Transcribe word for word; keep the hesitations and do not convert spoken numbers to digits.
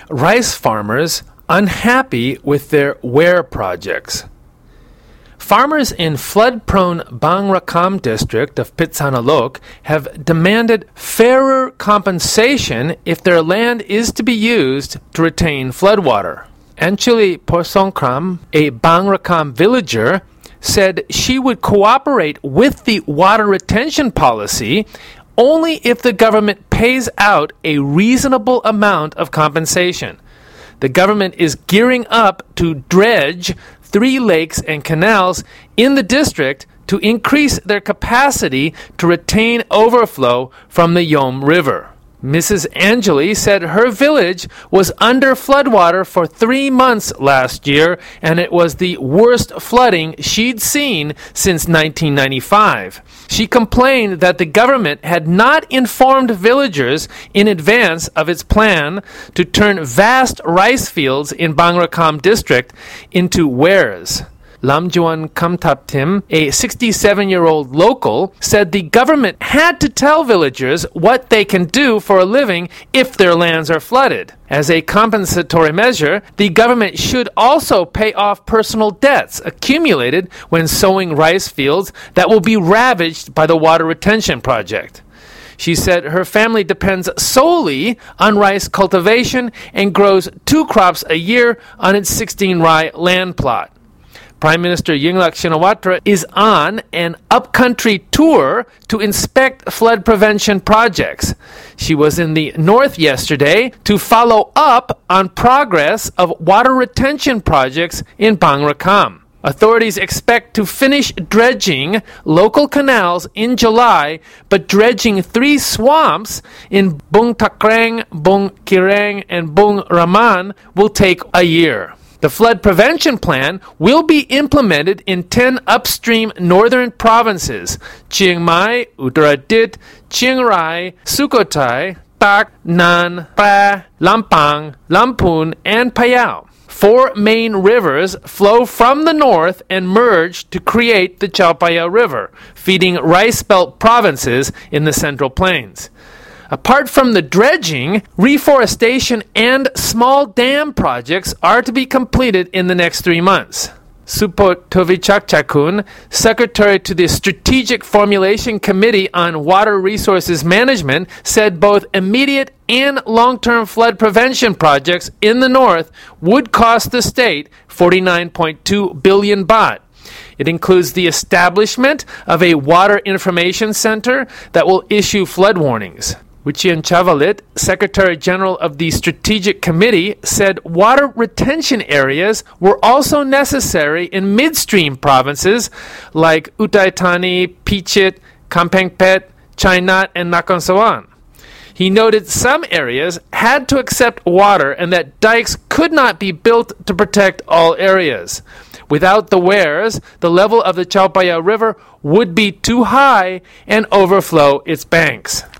rice farmers unhappy with their weir projects. Farmers in flood-prone Bang Rakam district of Pitsanalok have demanded fairer compensation if their land is to be used to retain floodwater. Anchuli Porsongkram, a Bang Rakam villager, said she would cooperate with the water retention policy only if the government pays out a reasonable amount of compensation. The government is gearing up to dredge three lakes and canals in the district to increase their capacity to retain overflow from the Yom River. Missus Angeli said her village was under floodwater for three months last year, and it was the worst flooding she'd seen since nineteen ninety-five. She complained that the government had not informed villagers in advance of its plan to turn vast rice fields in Bang Rakam district into weirs. Lamjuan Kamtaptim, a sixty-seven-year-old local, said the government had to tell villagers what they can do for a living if their lands are flooded. As a compensatory measure, the government should also pay off personal debts accumulated when sowing rice fields that will be ravaged by the water retention project. She said her family depends solely on rice cultivation and grows two crops a year on its sixteen-rai land plot. Prime Minister Yingluck Shinawatra is on an upcountry tour to inspect flood prevention projects. She was in the north yesterday to follow up on progress of water retention projects in Bang Rakam. Authorities expect to finish dredging local canals in July, but dredging three swamps in Bung Takrang, Bung Kirang, and Bung Raman will take a year. The flood prevention plan will be implemented in ten upstream northern provinces: Chiang Mai, Uttaradit, Chiang Rai, Sukhothai, Tak, Nan, Pra, Lampang, Lamphun, and Phayao. Four main rivers flow from the north and merge to create the Chao Phraya River, feeding rice belt provinces in the Central Plains. Apart from the dredging, reforestation and small dam projects are to be completed in the next three months. Supot Tovichakchakun, secretary to the Strategic Formulation Committee on Water Resources Management, said both immediate and long-term flood prevention projects in the north would cost the state forty-nine point two billion baht. It includes the establishment of a water information center that will issue flood warnings. Wichian Chavalit, Secretary General of the Strategic Committee, said water retention areas were also necessary in midstream provinces like Uthai Thani, Phichit, Kamphaengphet, Chainat, and Nakhon Sawan. He noted some areas had to accept water and that dikes could not be built to protect all areas. Without the weirs, the level of the Chao Phraya River would be too high and overflow its banks.